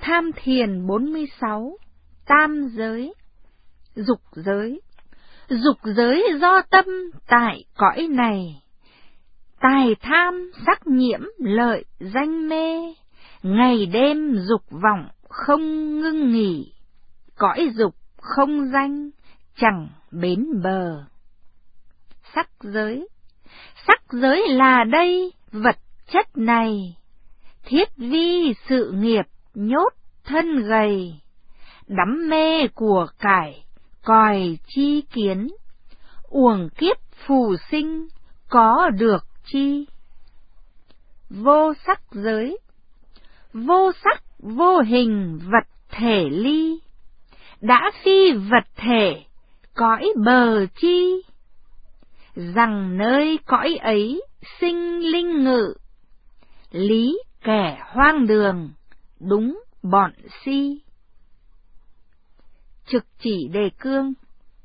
Tham thiền 46. Tam giới. Dục giới. Dục giới do tâm tại cõi này. Tài tham sắc nhiễm lợi danh mê, ngày đêm dục vọng không ngưng nghỉ. Cõi dục không danh chẳng bến bờ. Sắc giới. Sắc giới là đây vật chất này, thiết vi sự nghiệp nhốt thân gầy, đắm mê của cải còi chi kiến, uổng kiếp phù sinh có được chi. Vô sắc giới. Vô sắc vô hình vật thể ly, đã phi vật thể cõi bờ chi. Rằng nơi cõi ấy sinh linh ngự, lý kẻ hoang đường đúng bọn si. Trực chỉ đề cương.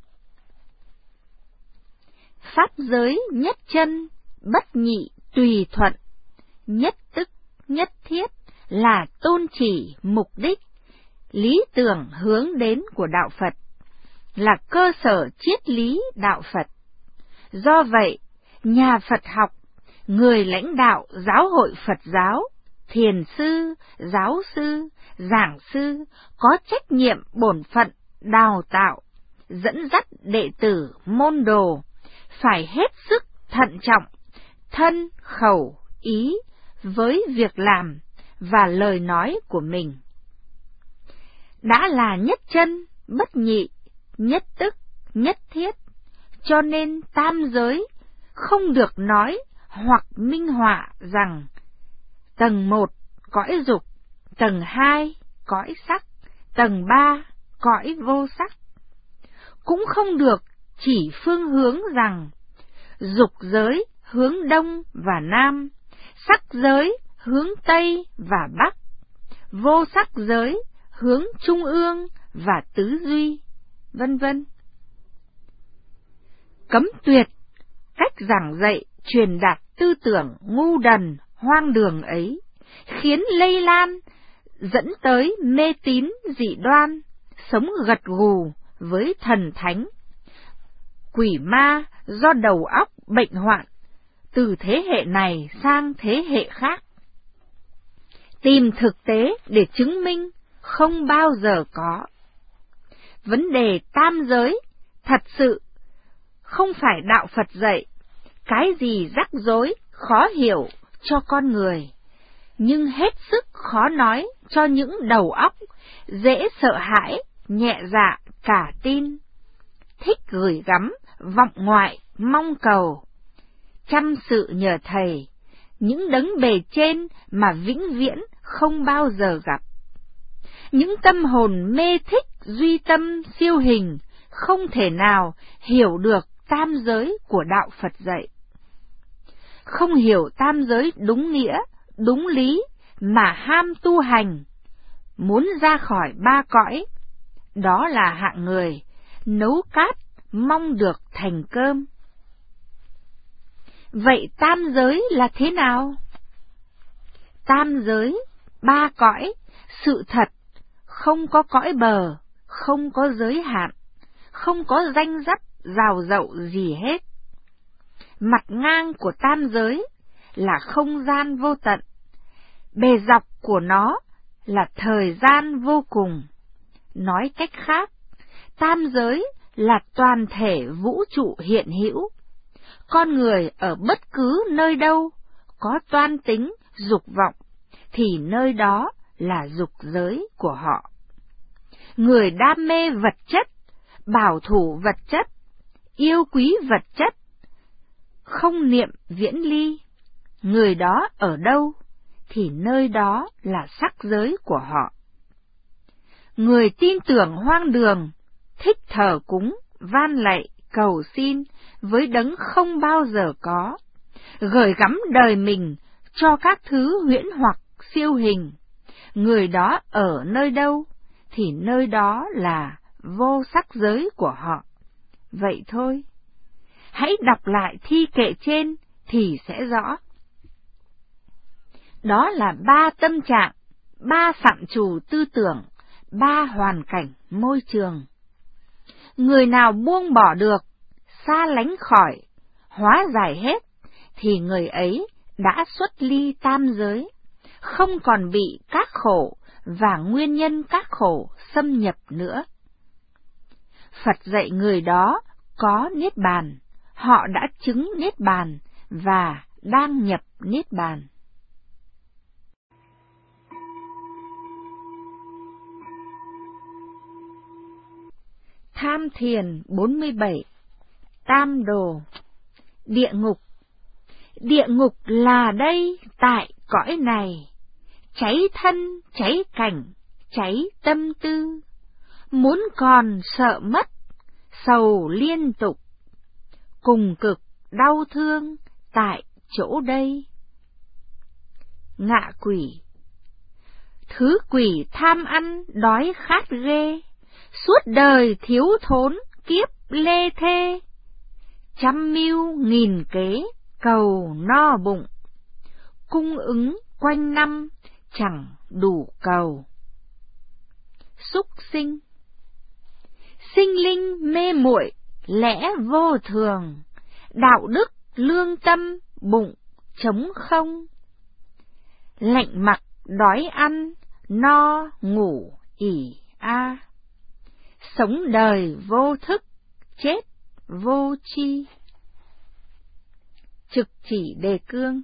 Pháp giới nhất chân, bất nhị tùy thuận, nhất tức nhất thiết là tôn chỉ mục đích, lý tưởng hướng đến của đạo Phật, là cơ sở triết lý đạo Phật. Do vậy, nhà Phật học, người lãnh đạo giáo hội Phật giáo, thiền sư, giáo sư, giảng sư có trách nhiệm bổn phận đào tạo, dẫn dắt đệ tử môn đồ, phải hết sức thận trọng, thân, khẩu, ý với việc làm và lời nói của mình. Đã là nhất chân, bất nhị, nhất tức, nhất thiết, cho nên tam giới không được nói hoặc minh họa rằng tầng 1 cõi dục, tầng 2 cõi sắc, tầng 3 cõi vô sắc. Cũng không được chỉ phương hướng rằng dục giới hướng đông và nam, sắc giới hướng tây và bắc, vô sắc giới hướng trung ương và tứ duy, vân vân. Cấm tuyệt cách giảng dạy truyền đạt tư tưởng ngu đần hoang đường ấy, khiến lây lan, dẫn tới mê tín dị đoan, sống gật gù với thần thánh, quỷ ma do đầu óc bệnh hoạn, từ thế hệ này sang thế hệ khác. Tìm thực tế để chứng minh không bao giờ có. Vấn đề tam giới thật sự không phải đạo Phật dạy, cái gì rắc rối, khó hiểu cho con người, nhưng hết sức khó nói cho những đầu óc dễ sợ hãi, nhẹ dạ cả tin, thích gửi gắm, vọng ngoại, mong cầu, chăm sự nhờ thầy, những đấng bề trên mà vĩnh viễn không bao giờ gặp. Những tâm hồn mê thích duy tâm siêu hình không thể nào hiểu được tam giới của đạo Phật dạy. Không hiểu tam giới đúng nghĩa, đúng lý mà ham tu hành, muốn ra khỏi ba cõi, đó là hạng người nấu cát mong được thành cơm. Vậy tam giới là thế nào? Tam giới, ba cõi, sự thật, không có cõi bờ, không có giới hạn, không có ranh rắp rào rậu gì hết. Mặt ngang của tam giới là không gian vô tận, bề dọc của nó là thời gian vô cùng. Nói cách khác, tam giới là toàn thể vũ trụ hiện hữu. Con người ở bất cứ nơi đâu có toan tính, dục vọng, thì nơi đó là dục giới của họ. Người đam mê vật chất, bảo thủ vật chất, yêu quý vật chất, không niệm viễn ly, người đó ở đâu thì nơi đó là sắc giới của họ. Người tin tưởng hoang đường, thích thờ cúng, van lạy, cầu xin với đấng không bao giờ có, gửi gắm đời mình cho các thứ huyễn hoặc siêu hình, người đó ở nơi đâu thì nơi đó là vô sắc giới của họ. Vậy thôi. Hãy đọc lại thi kệ trên thì sẽ rõ. Đó là ba tâm trạng, 3 phạm trù tư tưởng, 3 hoàn cảnh môi trường. Người nào buông bỏ được, xa lánh khỏi, hóa giải hết, thì người ấy đã xuất ly tam giới, không còn bị các khổ và nguyên nhân các khổ xâm nhập nữa. Phật dạy người đó có Niết Bàn, họ đã chứng Niết Bàn và đang nhập Niết Bàn. Tham thiền 47. Tam đồ. Địa ngục. Địa ngục là đây tại cõi này, cháy thân, cháy cảnh, cháy tâm tư, muốn còn sợ mất, sầu liên tục, cùng cực đau thương tại chỗ đây. Ngạ quỷ. Thứ quỷ tham ăn đói khát ghê, suốt đời thiếu thốn kiếp lê thê, trăm mưu nghìn kế cầu no bụng, cung ứng quanh năm chẳng đủ cầu. Súc sinh. Sinh linh mê muội lẽ vô thường, đạo đức lương tâm bụng trống không, lạnh mặc đói ăn no ngủ ỉ a, sống đời vô thức chết vô tri. Trực chỉ đề cương.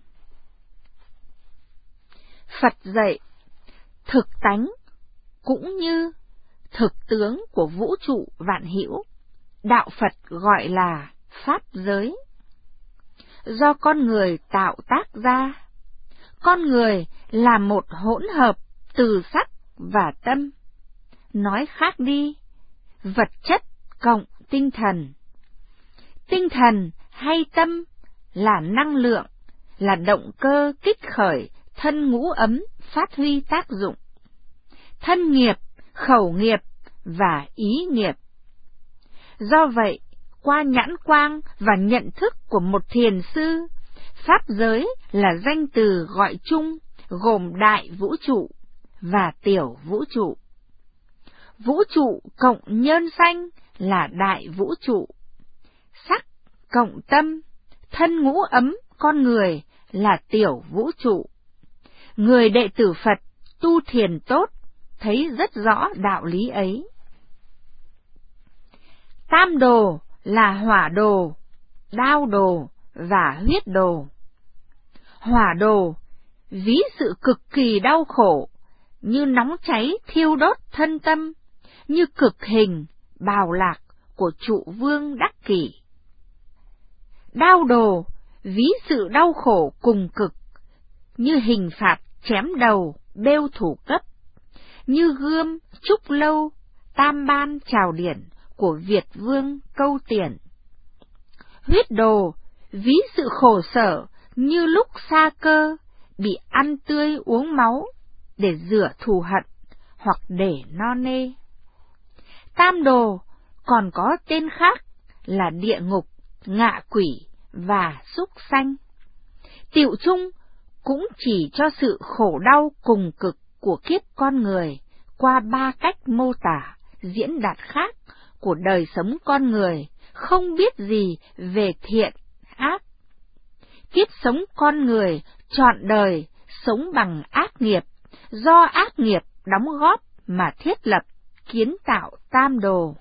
Phật dạy thực tánh cũng như thực tướng của vũ trụ vạn hữu, đạo Phật gọi là pháp giới. Do con người tạo tác ra, con người là một hỗn hợp từ sắc và tâm. Nói khác đi, vật chất cộng tinh thần. Tinh thần hay tâm là năng lượng, là động cơ kích khởi thân ngũ ấm phát huy tác dụng. Thân nghiệp, khẩu nghiệp và ý nghiệp. Do vậy, qua nhãn quang và nhận thức của một thiền sư, pháp giới là danh từ gọi chung gồm đại vũ trụ và tiểu vũ trụ. Vũ trụ cộng nhân sanh là đại vũ trụ. Sắc cộng tâm, thân ngũ ấm con người là tiểu vũ trụ. Người đệ tử Phật tu thiền tốt thấy rất rõ đạo lý ấy. Tam đồ là hỏa đồ, đao đồ và huyết đồ. Hỏa đồ ví sự cực kỳ đau khổ, như nóng cháy thiêu đốt thân tâm, như cực hình, bào lạc của trụ vương Đắc Kỷ. Đao đồ ví sự đau khổ cùng cực, như hình phạt chém đầu, bêu thủ cấp, như gươm, trúc lâu, tam ban trào điển của Việt vương Câu Tiền. Huyết đồ ví sự khổ sở như lúc xa cơ, bị ăn tươi uống máu để rửa thù hận hoặc để no nê. Tam đồ còn có tên khác là địa ngục, ngạ quỷ và súc sanh. Tựu chung cũng chỉ cho sự khổ đau cùng cực của kiếp con người qua 3 cách mô tả, diễn đạt khác của đời sống con người, không biết gì về thiện, ác. Kiếp sống con người trọn đời sống bằng ác nghiệp, do ác nghiệp đóng góp mà thiết lập, kiến tạo tam đồ.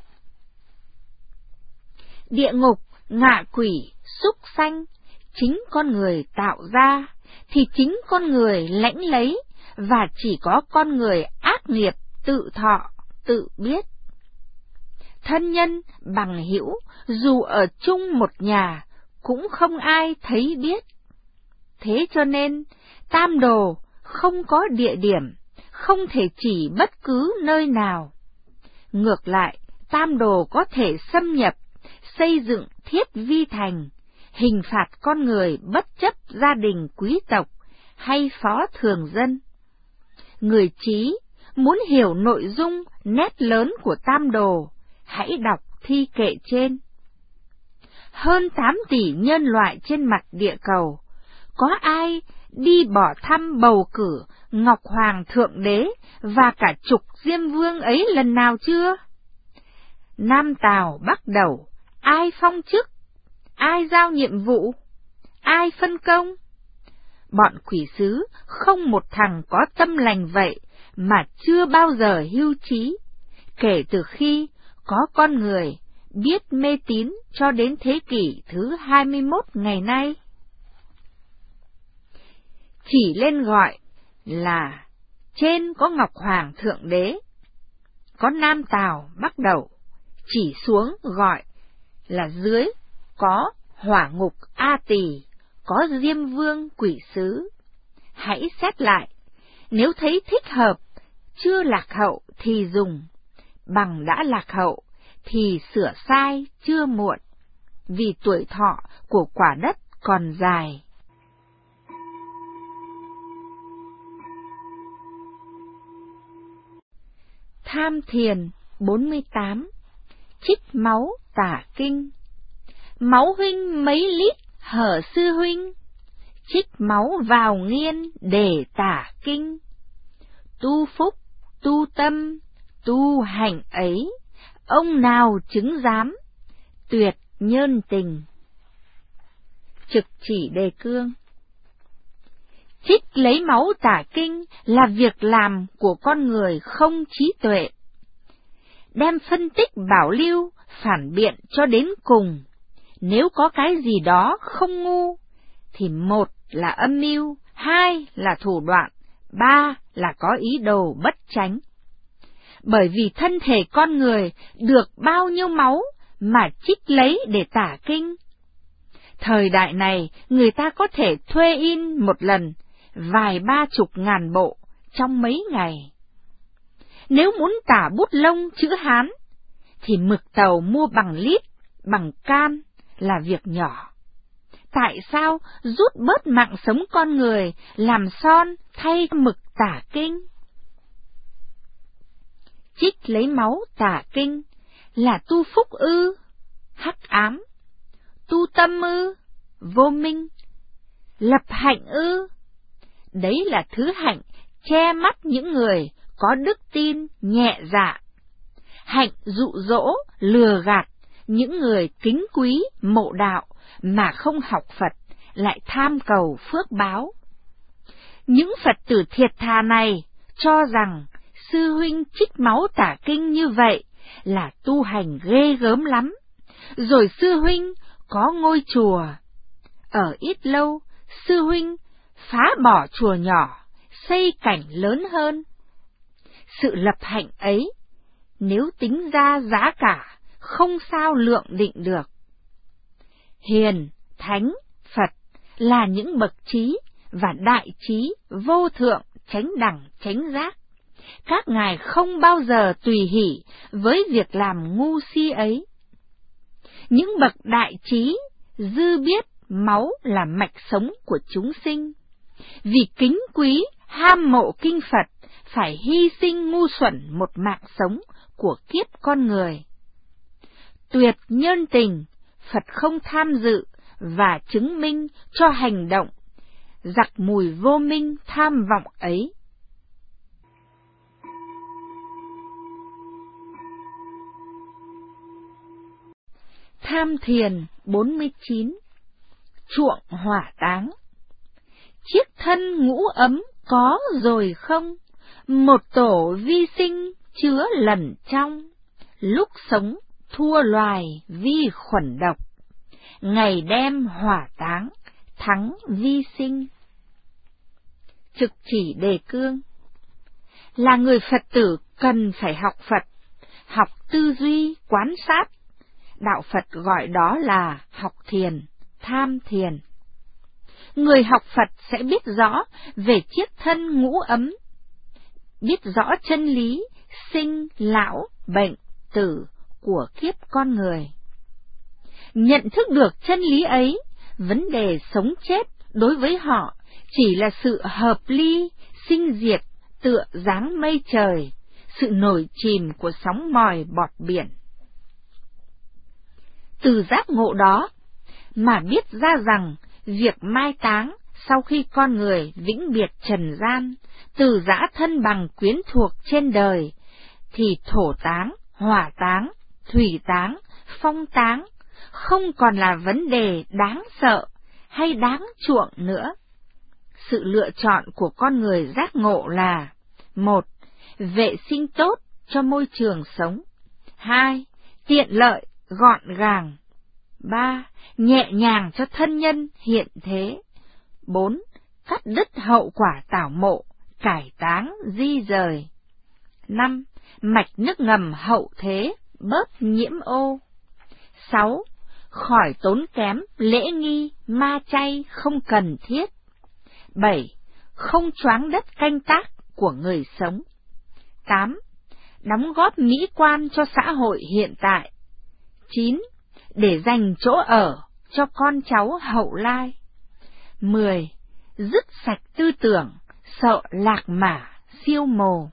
Địa ngục, ngạ quỷ, súc sanh, chính con người tạo ra, thì chính con người lãnh lấy, và chỉ có con người ác nghiệp tự thọ, tự biết. Thân nhân, bằng hữu, dù ở chung một nhà, cũng không ai thấy biết. Thế cho nên, tam đồ không có địa điểm, không thể chỉ bất cứ nơi nào. Ngược lại, tam đồ có thể xâm nhập, xây dựng thiết vi thành, hình phạt con người bất chấp gia đình quý tộc hay phó thường dân. Người trí muốn hiểu nội dung nét lớn của tam đồ, hãy đọc thi kệ trên. Hơn 8 tỷ nhân loại trên mặt địa cầu, có ai đi bỏ thăm bầu cử Ngọc Hoàng Thượng Đế và cả trục Diêm Vương ấy lần nào chưa? Nam Tào Bắc Đẩu, ai phong chức, ai giao nhiệm vụ, ai phân công? Bọn quỷ sứ không một thằng có tâm lành vậy mà chưa bao giờ hưu trí, kể từ khi có con người biết mê tín cho đến thế kỷ thứ 21 ngày nay. Chỉ lên gọi là trên có Ngọc Hoàng Thượng Đế, có Nam Tào Bắc Đẩu, chỉ xuống gọi là dưới có Hỏa Ngục A Tỳ, có Diêm Vương quỷ sứ. Hãy xét lại, nếu thấy thích hợp, chưa lạc hậu thì dùng, bằng đã lạc hậu thì sửa sai chưa muộn, vì tuổi thọ của quả đất còn dài. Tham thiền 48. Trích máu tả kinh. Máu huynh mấy lít hở sư huynh, trích máu vào nghiên để tả kinh. Tu phúc, tu tâm, tu hành ấy, ông nào chứng giám, tuyệt nhân tình. Trực chỉ đề cương. Trích lấy máu tả kinh là việc làm của con người không trí tuệ. Đem phân tích bảo lưu, phản biện cho đến cùng. Nếu có cái gì đó không ngu, thì một là âm mưu, hai là thủ đoạn, ba là có ý đồ bất chánh. Bởi vì thân thể con người được bao nhiêu máu mà trích lấy để tả kinh. Thời đại này, người ta có thể thuê in một lần vài 30 ngàn bộ trong mấy ngày. Nếu muốn tả bút lông chữ Hán, thì mực tàu mua bằng lít, bằng can là việc nhỏ. Tại sao rút bớt mạng sống con người làm son thay mực tả kinh? Trích lấy máu tả kinh là tu phúc ư, hắc ám, tu tâm ư, vô minh, lập hạnh ư. Đấy là thứ hạnh che mắt những người có đức tin nhẹ dạ, hạnh dụ dỗ lừa gạt những người kính quý mộ đạo mà không học Phật, lại tham cầu phước báo. Những Phật tử thiệt thà này cho rằng sư huynh trích máu tả kinh như vậy là tu hành ghê gớm lắm. Rồi sư huynh có ngôi chùa, ở ít lâu sư huynh phá bỏ chùa nhỏ, xây cảnh lớn hơn. Sự lập hạnh ấy, nếu tính ra giá cả, không sao lượng định được. Hiền, thánh, Phật là những bậc trí và đại trí vô thượng chánh đẳng chánh giác. Các ngài không bao giờ tùy hỷ với việc làm ngu si ấy. Những bậc đại trí dư biết máu là mạch sống của chúng sinh. Vì kính quý, ham mộ kinh Phật, phải hy sinh ngu xuẩn một mạng sống của kiếp con người. Tuyệt nhân tình, Phật không tham dự và chứng minh cho hành động giặc mùi vô minh tham vọng ấy. Tham thiền 49. Chuộng hỏa táng. Chiếc thân ngũ ấm có rồi không? Một tổ vi sinh chứa lần trong. Lúc sống thua loài vi khuẩn độc. Ngày đem hỏa táng thắng vi sinh. Trực chỉ đề cương. Là người Phật tử cần phải học Phật, học tư duy, quán sát. Đạo Phật gọi đó là học thiền, tham thiền. Người học Phật sẽ biết rõ về chiếc thân ngũ ấm, biết rõ chân lý sinh, lão, bệnh, tử của kiếp con người. Nhận thức được chân lý ấy, vấn đề sống chết đối với họ chỉ là sự hợp ly, sinh diệt tựa dáng mây trời, sự nổi chìm của sóng mòi bọt biển. Từ giác ngộ đó mà biết ra rằng việc mai táng Sau khi con người vĩnh biệt trần gian, từ giã thân bằng quyến thuộc trên đời, thì thổ táng, hỏa táng, thủy táng, phong táng không còn là vấn đề đáng sợ hay đáng chuộng nữa. Sự lựa chọn của con người giác ngộ là: 1. Vệ sinh tốt cho môi trường sống. 2. Tiện lợi, gọn gàng. 3. Nhẹ nhàng cho thân nhân hiện thế. 4. Cắt đứt hậu quả tảo mộ, cải táng, di rời. 5. Mạch nước ngầm hậu thế, bớt nhiễm ô. 6. Khỏi tốn kém, lễ nghi, ma chay không cần thiết. 7. Không choáng đất canh tác của người sống. 8. Đóng góp mỹ quan cho xã hội hiện tại. 9. Để dành chỗ ở cho con cháu hậu lai. 10. Dứt sạch tư tưởng, sợ lạc mả, siêu mồ.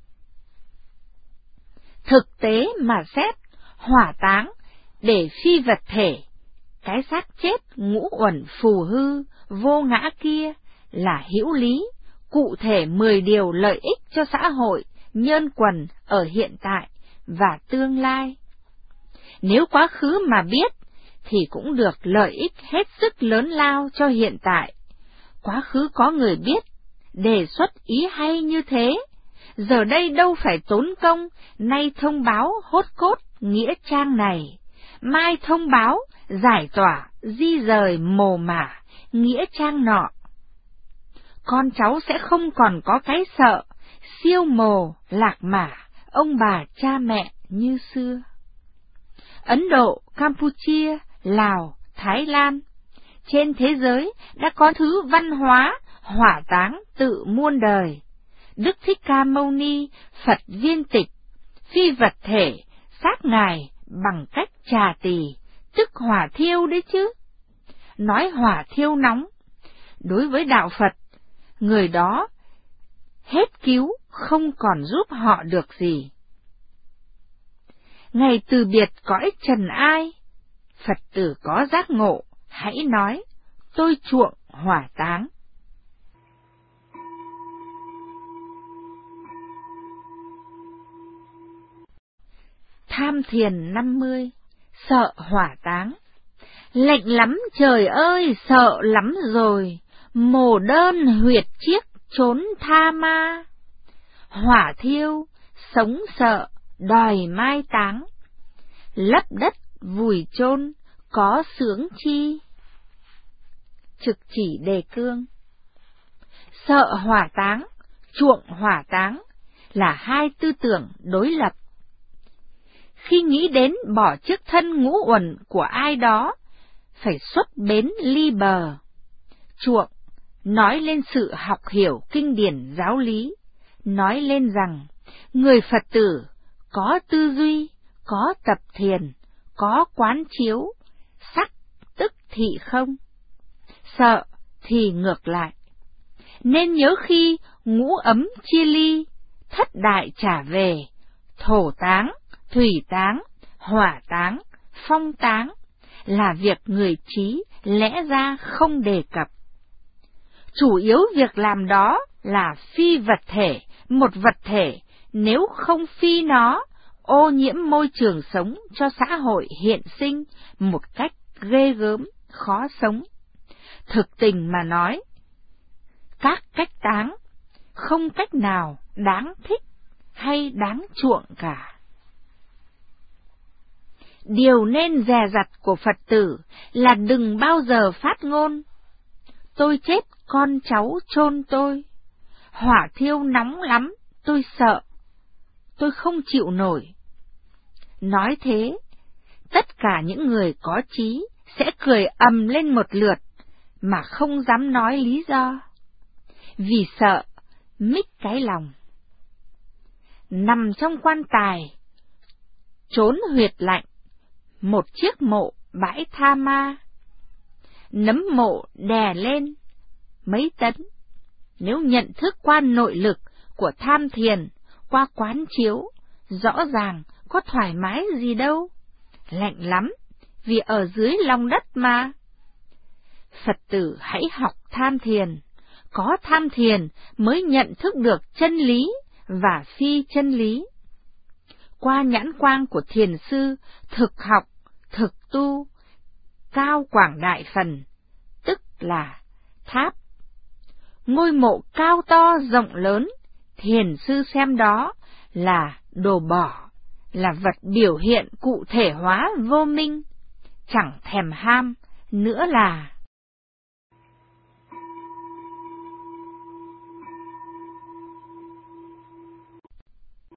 Thực tế mà xét, hỏa táng để phi vật thể, cái xác chết ngũ uẩn phù hư, vô ngã kia là hữu lý, cụ thể 10 điều lợi ích cho xã hội, nhân quần ở hiện tại và tương lai. Nếu quá khứ mà biết, thì cũng được lợi ích hết sức lớn lao cho hiện tại. Quá khứ có người biết, đề xuất ý hay như thế, giờ đây đâu phải tốn công, nay thông báo hốt cốt nghĩa trang này, mai thông báo giải tỏa di rời mồ mả nghĩa trang nọ. Con cháu sẽ không còn có cái sợ, siêu mồ, lạc mả, ông bà cha mẹ như xưa. Ấn Độ, Campuchia, Lào, Thái Lan, trên thế giới đã có thứ văn hóa hỏa táng tự muôn đời. Đức Thích Ca Mâu Ni, Phật Viên Tịch, phi vật thể, xác Ngài bằng cách trà tỳ, tức hỏa thiêu đấy chứ. Nói hỏa thiêu nóng, đối với đạo Phật, người đó hết cứu, không còn giúp họ được gì. Ngày từ biệt cõi trần ai, Phật tử có giác ngộ, hãy nói, tôi chuộng hỏa táng. Tham thiền 50, sợ hỏa táng. Lạnh lắm trời ơi, sợ lắm rồi, mồ đơn huyệt chiếc trốn tha ma. Hỏa thiêu, sống sợ, đòi mai táng. Lấp đất, vùi chôn có sướng chi. Trực chỉ đề cương. Sợ hỏa táng, chuộng hỏa táng là hai tư tưởng đối lập. Khi nghĩ đến bỏ chiếc thân ngũ uẩn của ai đó, phải xuất bến ly bờ. Chuộng, nói lên sự học hiểu kinh điển giáo lý, nói lên rằng người Phật tử có tư duy, có tập thiền, có quán chiếu, sắc tức thị không. Sợ thì ngược lại. Nên nhớ khi ngũ ấm chia ly, thất đại trả về, thổ táng, thủy táng, hỏa táng, phong táng là việc người trí lẽ ra không đề cập. Chủ yếu việc làm đó là phi vật thể, một vật thể, nếu không phi nó, ô nhiễm môi trường sống cho xã hội hiện sinh một cách ghê gớm, khó sống. Thực tình mà nói, các cách táng không cách nào đáng thích hay đáng chuộng cả. Điều nên dè dặt của Phật tử là đừng bao giờ phát ngôn, tôi chết con cháu chôn tôi, hỏa thiêu nóng lắm, tôi sợ, tôi không chịu nổi. Nói thế, tất cả những người có trí sẽ cười ầm lên một lượt mà không dám nói lý do, vì sợ mích cái lòng. Nằm trong quan tài, trốn huyệt lạnh, một chiếc mộ bãi tha ma, nấm mộ đè lên mấy tấn. Nếu nhận thức qua nội lực của tham thiền, qua quán chiếu, rõ ràng có thoải mái gì đâu, lạnh lắm, vì ở dưới lòng đất mà. Phật tử hãy học tham thiền. Có tham thiền mới nhận thức được chân lý và phi chân lý. Qua nhãn quang của thiền sư, thực học, thực tu, cao quảng đại phần, tức là tháp. Ngôi mộ cao to rộng lớn, thiền sư xem đó là đồ bỏ, là vật biểu hiện cụ thể hóa vô minh, chẳng thèm ham, nữa là